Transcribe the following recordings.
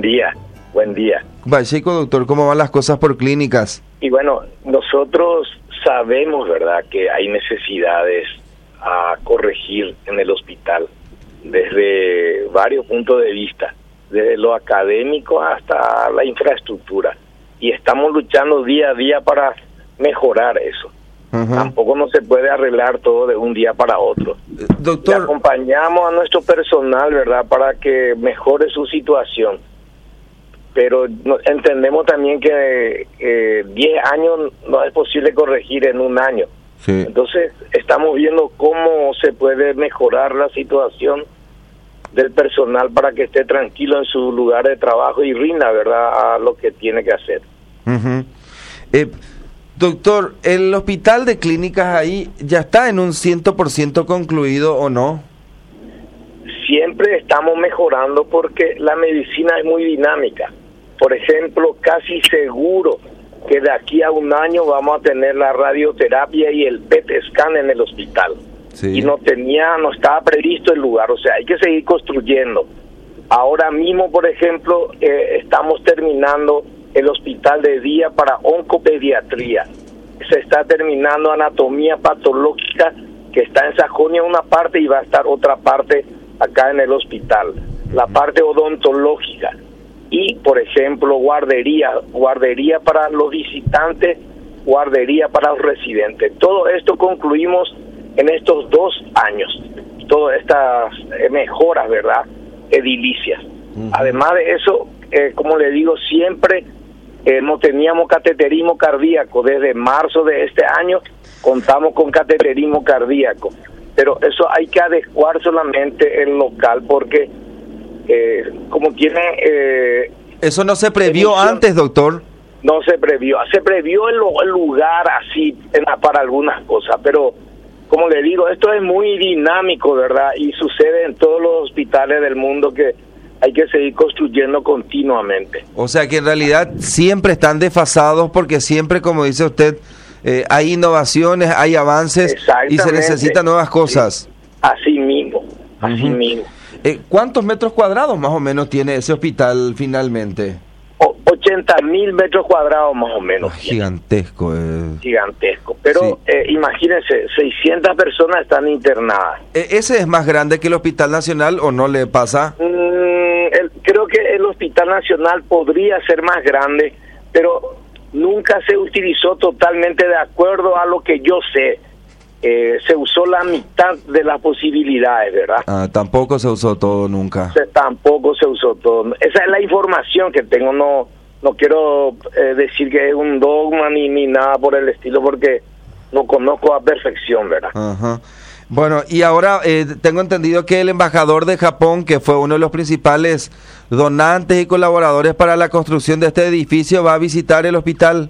día, buen día. Pacheco, doctor, ¿cómo van las cosas por clínicas? Y bueno, nosotros sabemos, ¿verdad?, que hay necesidades a corregir en el hospital desde varios puntos de vista, desde lo académico hasta la infraestructura. Y estamos luchando día a día para mejorar eso. Tampoco no se puede arreglar todo de un día para otro. Doctor, y acompañamos a nuestro personal, ¿verdad?, para que mejore su situación. Pero entendemos también que 10 años no es posible corregir en un año. sí. Entonces estamos viendo cómo se puede mejorar la situación del personal para que esté tranquilo en su lugar de trabajo y rinda, ¿verdad?, a lo que tiene que hacer. Doctor, ¿el hospital de clínicas ahí ya está en un 100% concluido o no? Siempre estamos mejorando porque la medicina es muy dinámica. Por ejemplo, casi seguro que de aquí a un año vamos a tener la radioterapia y el PET scan en el hospital. Sí. Y no estaba previsto el lugar, o sea, hay que seguir construyendo. Ahora mismo, por ejemplo, estamos terminando el hospital de día para oncopediatría. Se está terminando anatomía patológica, que está en Sajonia una parte y va a estar otra parte acá en el hospital. La parte odontológica. Y, por ejemplo, guardería para los visitantes, guardería para los residentes. Todo esto concluimos en estos 2 años. Todas estas mejoras, ¿verdad?, edilicias. Además de eso, como le digo, siempre no teníamos cateterismo cardíaco. Desde marzo de este año contamos con cateterismo cardíaco. Pero eso hay que adecuar solamente el local porque como tiene... ¿Eso no se previó antes, doctor? No se previó. Se previó el lugar así para algunas cosas, pero como le digo, esto es muy dinámico, ¿verdad? Y sucede en todos los hospitales del mundo que hay que seguir construyendo continuamente. O sea que en realidad siempre están desfasados porque siempre, como dice usted, hay innovaciones, hay avances y se necesitan nuevas cosas. Sí. Así mismo, así mismo. ¿Cuántos metros cuadrados más o menos tiene ese hospital finalmente? 80.000 metros cuadrados más o menos. Gigantesco. Gigantesco. Pero sí. Imagínense, 600 personas están internadas. ¿Ese es más grande que el Hospital Nacional o no le pasa? Creo que el Hospital Nacional podría ser más grande, pero nunca se utilizó totalmente de acuerdo a lo que yo sé. Se usó la mitad de las posibilidades, ¿verdad? Tampoco se usó todo nunca. Tampoco se usó todo. Esa es la información que tengo. No quiero decir que es un dogma ni nada por el estilo, porque no conozco a perfección, ¿verdad? Ajá. Bueno, y ahora tengo entendido que el embajador de Japón, que fue uno de los principales donantes y colaboradores para la construcción de este edificio, va a visitar el hospital.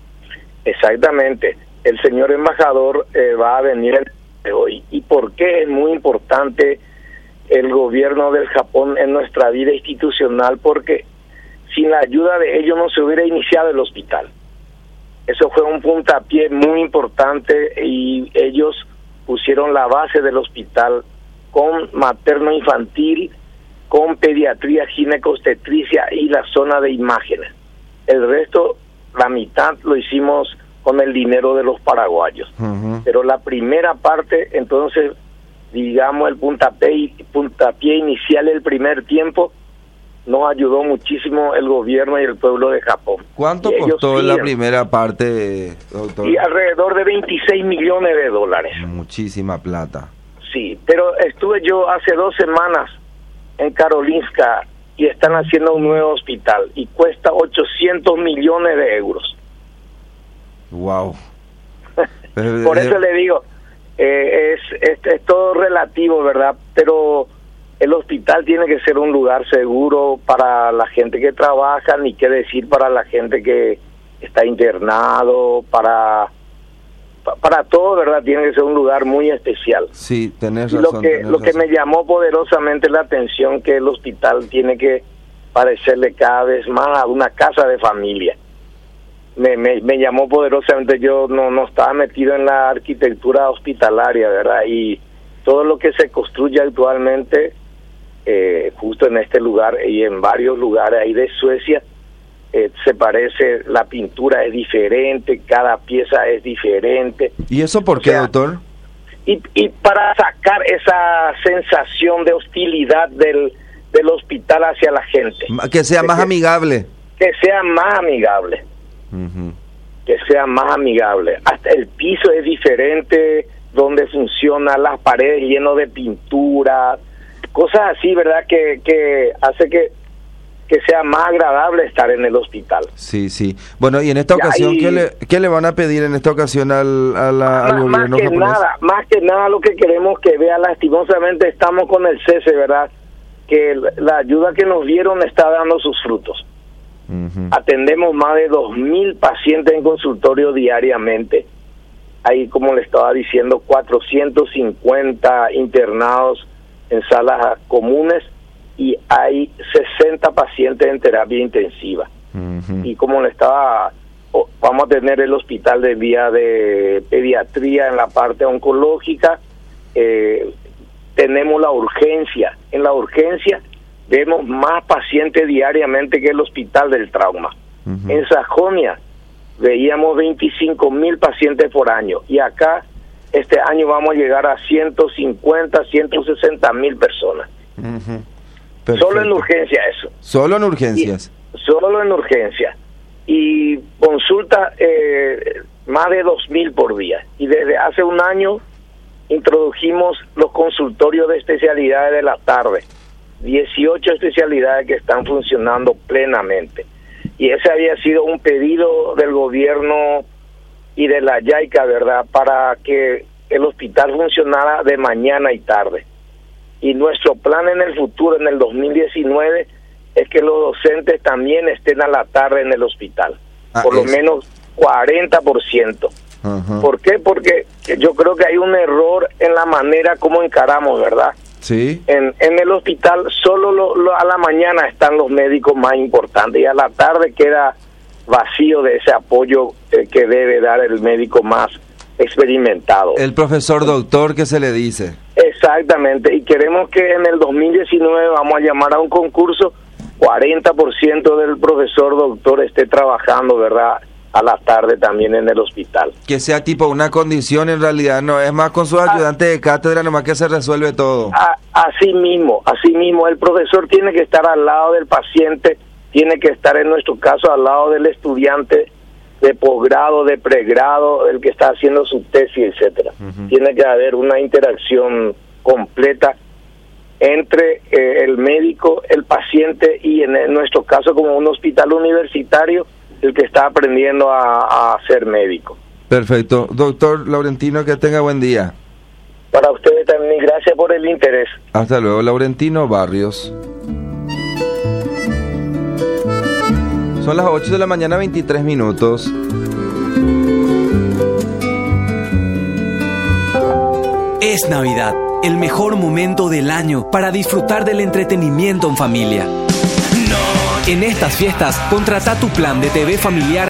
Exactamente. El señor embajador va a venir hoy. ¿Y por qué es muy importante el gobierno del Japón en nuestra vida institucional? Porque sin la ayuda de ellos no se hubiera iniciado el hospital. Eso fue un puntapié muy importante y ellos pusieron la base del hospital con materno-infantil, con pediatría, ginecobstetricia y la zona de imágenes. El resto, la mitad, lo hicimos con el dinero de los paraguayos. Pero la primera parte, entonces, digamos, el puntapié inicial, el primer tiempo, nos ayudó muchísimo el gobierno y el pueblo de Japón. ¿Cuánto costó la primera parte, doctor? Y alrededor de $26 millones. Muchísima plata. Sí, pero estuve yo hace 2 semanas en Karolinska y están haciendo un nuevo hospital y cuesta 800 millones de euros. Wow. Por eso le digo, es todo relativo, ¿verdad? Pero el hospital tiene que ser un lugar seguro para la gente que trabaja, ni qué decir para la gente que está internado, para todo, ¿verdad? Tiene que ser un lugar muy especial. Sí, tenés razón. Lo que me llamó poderosamente la atención, que el hospital tiene que parecerle cada vez más a una casa de familia. Me llamó poderosamente. Yo no estaba metido en la arquitectura hospitalaria, ¿verdad? Y todo lo que se construye actualmente justo en este lugar y en varios lugares ahí de Suecia, se parece, la pintura es diferente, cada pieza es diferente. ¿Y eso por qué, doctor? Y para sacar esa sensación de hostilidad del hospital hacia la gente. Que sea más amigable. Que sea más amigable. Uh-huh. Que sea más amigable. Hasta el piso es diferente, donde funcionan las paredes llenas de pintura, cosas así, ¿verdad? Que hace que sea más agradable estar en el hospital. Sí, sí. Bueno, y en esta ocasión, ¿qué le van a pedir en esta ocasión al gobierno japonés? Más que nada lo que queremos que vea, lastimosamente estamos con el cese, ¿verdad? Que la ayuda que nos dieron está dando sus frutos. Uh-huh. Atendemos más de 2.000 pacientes en consultorio diariamente. Hay, como le estaba diciendo, 450 internados en salas comunes y hay 60 pacientes en terapia intensiva. Uh-huh. Y como le estaba, vamos a tener el hospital de día de pediatría en la parte oncológica, tenemos la urgencia. En la urgencia vemos más pacientes diariamente que el hospital del trauma. Uh-huh. En Sajonia veíamos 25.000 pacientes por año y acá este año vamos a llegar a 150, 160.000 personas. Uh-huh. Solo en urgencia eso. Solo en urgencias. Solo en urgencia. Y consulta más de 2.000 por día. Y desde hace un año introdujimos los consultorios de especialidades de la tarde. 18 especialidades que están funcionando plenamente. Y ese había sido un pedido del gobierno y de la JICA, ¿verdad?, para que el hospital funcionara de mañana y tarde. Y nuestro plan en el futuro, en el 2019, es que los docentes también estén a la tarde en el hospital. Por lo menos 40%. Uh-huh. ¿Por qué? Porque yo creo que hay un error en la manera como encaramos, ¿verdad? Sí. En el hospital solo a la mañana están los médicos más importantes y a la tarde queda vacío de ese apoyo que debe dar el médico más experimentado. El profesor doctor que se le dice. Exactamente, y queremos que en el 2019 vamos a llamar a un concurso, 40% del profesor doctor esté trabajando, ¿verdad?, a la tarde también en el hospital. Que sea tipo una condición, en realidad no es más con sus ayudantes de cátedra nomás que se resuelve todo. Así mismo, el profesor tiene que estar al lado del paciente, tiene que estar en nuestro caso al lado del estudiante de posgrado, de pregrado, el que está haciendo su tesis, etcétera. Uh-huh. Tiene que haber una interacción completa entre el médico, el paciente y en nuestro caso como un hospital universitario, el que está aprendiendo a ser médico. Perfecto. Doctor Laurentino, que tenga buen día. Para ustedes también, gracias por el interés. Hasta luego. Laurentino Barrios. Son las 8 de la mañana, 23 minutos. Es Navidad, el mejor momento del año para disfrutar del entretenimiento en familia. En estas fiestas, contrata tu plan de TV familiar